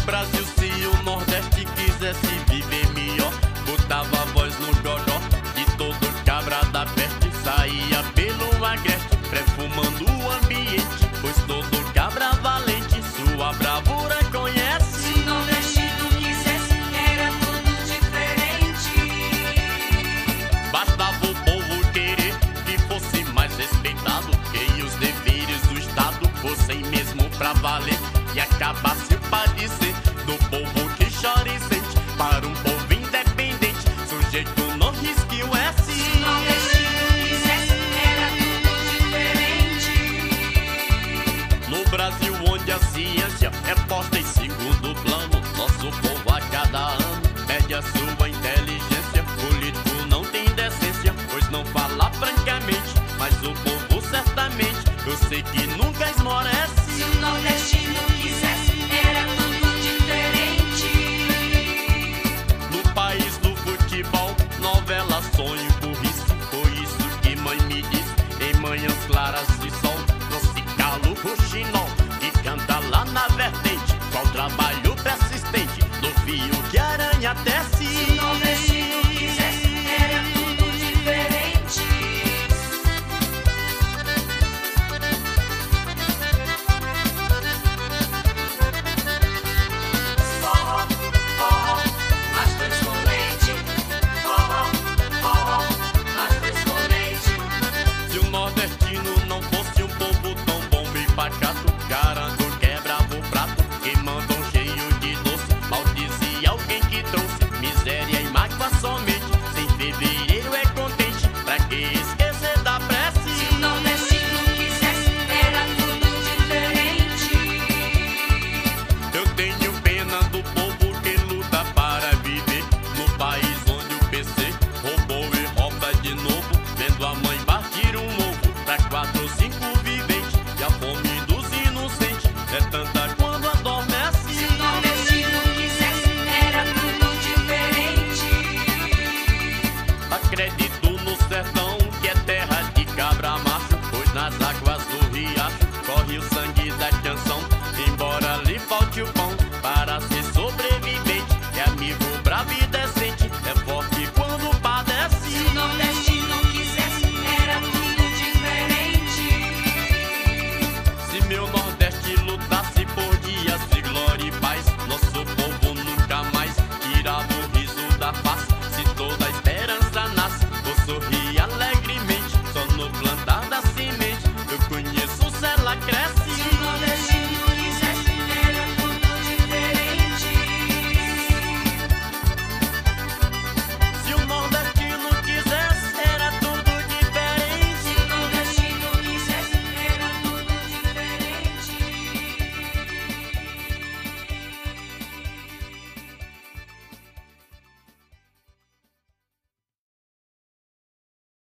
Brasil, se o Nordeste quisesse viver melhor, botava a voz no dodó de todo cabra da peste. Saía pelo agreste, perfumando o ambiente, pois todo cabra valente sua bravura conhece. Se o nordestino quisesse, era tudo diferente. Bastava o povo querer que fosse mais respeitado, que os deveres do Estado fossem mesmo pra valer, e acabasse o padecer do povo que chora e sente, para um povo independente, sujeito não risque o S. Se o nordestino quisesse, era tudo diferente. No Brasil, onde a ciência é posta em segundo plano, nosso povo a cada ano perde a sua inteligência. Político não tem decência, pois não fala francamente, mas o povo certamente, eu sei que nunca esmorece. Se o nordestino quisesse, era tudo diferente. No país do futebol, novela, sonho, burrice, foi isso que mãe me disse em manhãs claras de sol. Não se cala o roxinol que canta lá na vertente, qual trabalho persistente do fio que aranha a testa.